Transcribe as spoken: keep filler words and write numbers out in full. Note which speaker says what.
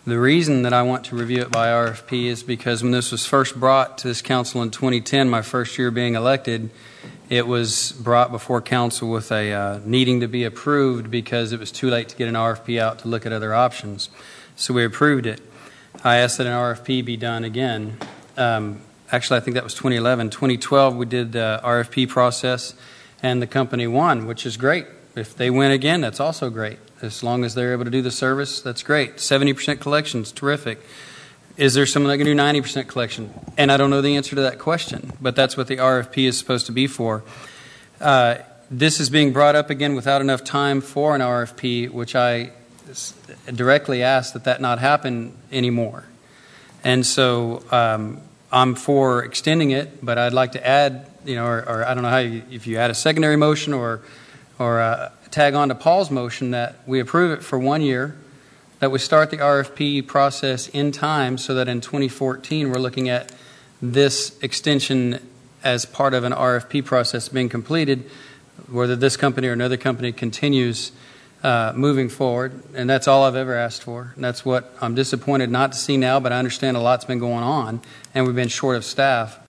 Speaker 1: The reason that I want to review it by R F P is because when this was first brought to this council in twenty ten, my first year being elected, it was brought before council with a uh, needing to be approved because it was too late to get an R F P out to look at other options. So we approved it. I asked that an R F P be done again. Um, actually, I think that was twenty eleven. twenty twelve, we did the R F P process, and the company won, which is great. If they win again, that's also great. As long as they're able to do the service, that's great. seventy percent collections, terrific. Is there someone that can do ninety percent collection? And I don't know the answer to that question, but that's what the R F P is supposed to be for. Uh, this is being brought up again without enough time for an R F P, which I directly asked that that not happen anymore. And so um, I'm for extending it, but I'd like to add, you know, or, or I don't know how you, if you add a secondary motion or or uh, tag on to Paul's motion that we approve it for one year, that we start the R F P process in time so that in twenty fourteen we're looking at this extension as part of an R F P process being completed, whether this company or another company continues uh, moving forward. And that's all I've ever asked for. And that's what I'm disappointed not to see now, but I understand a lot's been going on and we've been short of staff.